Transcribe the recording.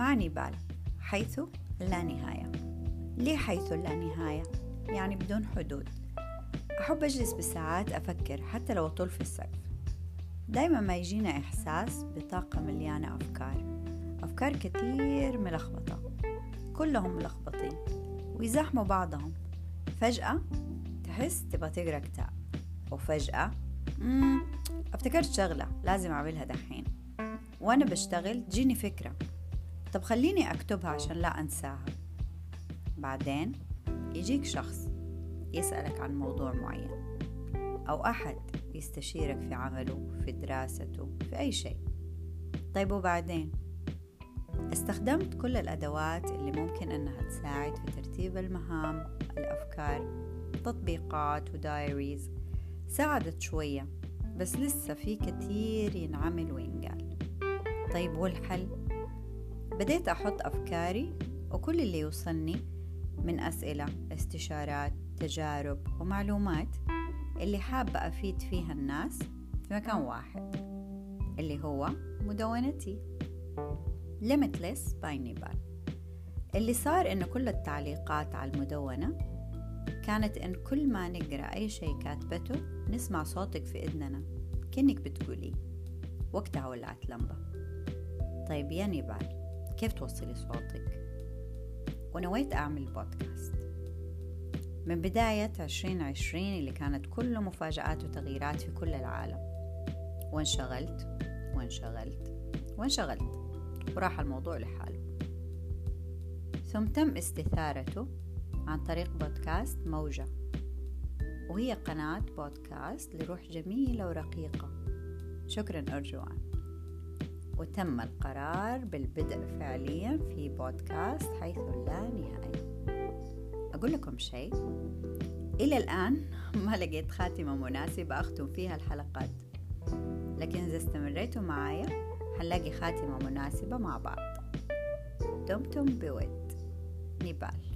مع نيبال، حيث لا نهاية. ليه حيث لا نهاية؟ يعني بدون حدود. أحب أجلس بالساعات أفكر حتى لو أطول في السقف. دايما ما يجينا إحساس بطاقة مليانة أفكار كتير ملخبطة، كلهم ملخبطين ويزاحموا بعضهم. فجأة تحس تبغى تقرأ كتاب، وفجأة افتكرت شغلة لازم أعملها دحين، وأنا بشتغل تجيني فكرة، طب خليني أكتبها عشان لا أنساها. بعدين يجيك شخص يسألك عن موضوع معين، أو أحد يستشيرك في عمله، في دراسته، في أي شيء. طيب وبعدين استخدمت كل الأدوات اللي ممكن أنها تساعد في ترتيب المهام، الأفكار، تطبيقات ودايريز، ساعدت شوية، بس لسه في كتير ينعمل وينقال. طيب والحل؟ بديت أحط أفكاري وكل اللي يوصلني من أسئلة، استشارات، تجارب ومعلومات اللي حابة أفيد فيها الناس في مكان واحد، اللي هو مدونتي Limitless by نيبال. اللي صار إنه كل التعليقات على المدونة كانت إن كل ما نقرأ أي شيء كاتبته نسمع صوتك في إذننا كأنك بتقولي. وقتها ولعت لمبة. طيب يا نيبال، كيف توصلي صوتك؟ ونويت أعمل بودكاست من بداية 2020 اللي كانت كله مفاجآت وتغييرات في كل العالم، وانشغلت وراح الموضوع لحاله. ثم تم استثارته عن طريق بودكاست موجة، وهي قناة بودكاست لروح جميلة ورقيقة. شكرا أرجوان. وتم القرار بالبدء فعليا في بودكاست حيث لا نهاية. أقول لكم شيء، إلى الآن ما لقيت خاتمة مناسبة أختم فيها الحلقات، لكن إذا استمريتوا معايا هنلاقي خاتمة مناسبة مع بعض. دمتم بود. نيبال.